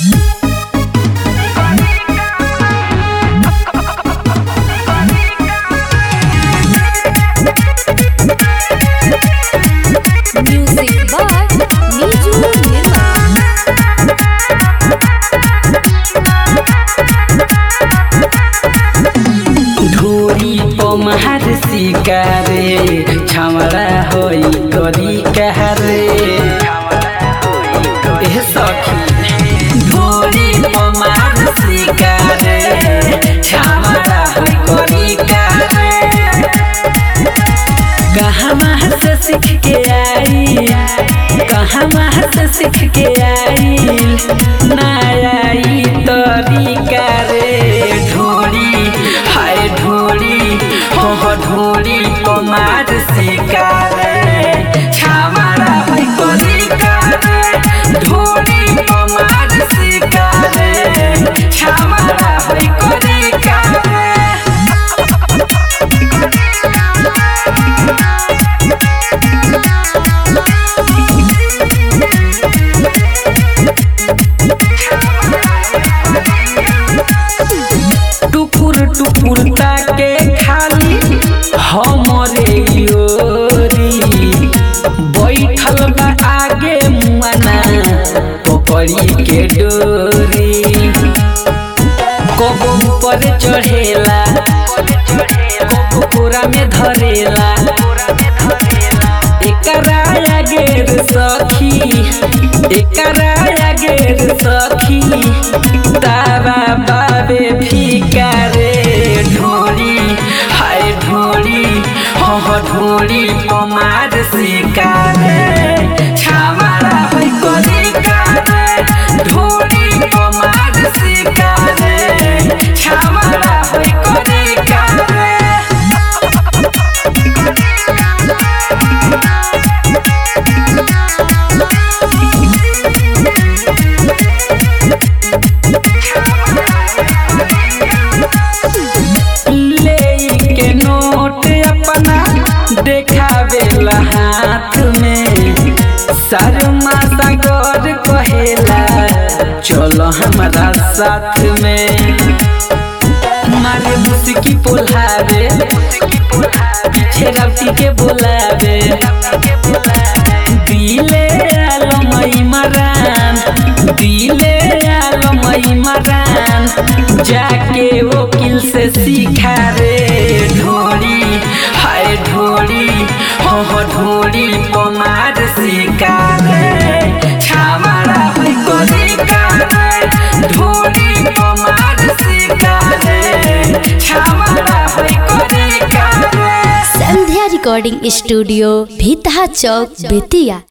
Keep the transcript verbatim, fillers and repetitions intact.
Music by Niju Nirmal. ढोरी पमहार शिकारे छमड़ा होई करी कहरे ए सखी ढोरी पमहार शिकारे छमड़ा होई करी कहरे कहाँ से सीख के आई कहाँ से सीख के आई नई तरीका रे ढोरी हाय ढोरी हो ढोरी पमार शिकारे छामारा है तरीका रे ढोरी पमार शिकारे छामारा है तरीका रे टुकुर टुकुर ताके खाली हमरे योरी बैठल बा आगे मुआना पकड़ी के डोरी कबो ऊपर चढ़ेला कबो कोरा में धरेला एकरा आगे सखी एकरा आगे सखी तावा बाबे फीका रे ढोरी हाय ढोरी हो ढोरी पमार शिकारे छामारा है तरीका रे ढोरी पमार शिकारे छामारा है तरीका रे लेके नोट अपना देखावेला हाथ में शर्मा सागर कहेला चलो हमारा साथ में मारे मुस्की पोलावे पीछे राउटी के बोलावे दिले आलमई मरान दिले आलमई मरान जाके वकील से सीखा रे ढोरी हाय ढोरी हो ढोरी पमार शिकारे छामारा है तरीका रे ढोरी पमार शिकारे छामारा है तरीका रे। संध्या रिकॉर्डिंग स्टूडियो भीतहा चौक बेतिया।